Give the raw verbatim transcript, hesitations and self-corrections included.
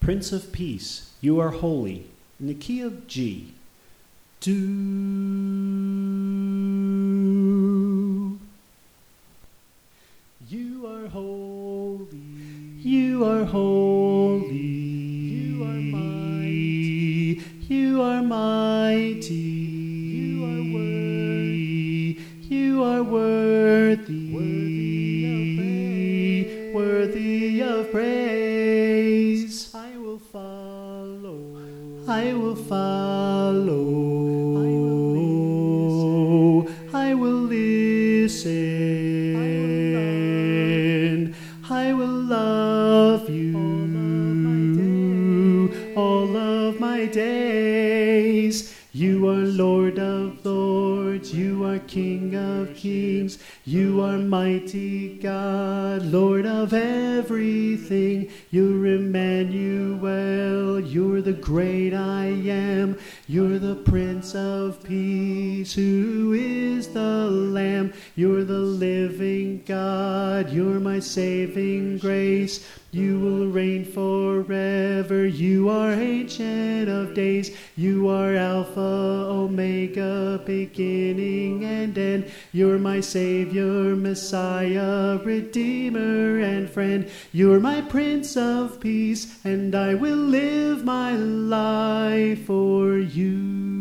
Prince of Peace, you are holy. In the key of G. Do. You are holy. You are holy. You are mighty. You are mighty. You are worthy. You are worthy. Worthy of praise. Worthy of praise. I will follow. I will follow. I will listen. I will love you all of my days. You are Lord of lords. You are King of kings. You are mighty God, Lord of everything. You're Emmanuel. You're the great I am. You're the Prince of Peace, who is the Lamb. You're the living God. You're my saving grace. You will reign forever. You are Ancient of Days. You are Alpha, Omega, beginning and end. You're my Savior, Messiah, Redeemer, and friend. You're my Prince of Peace, and I will live my life for you.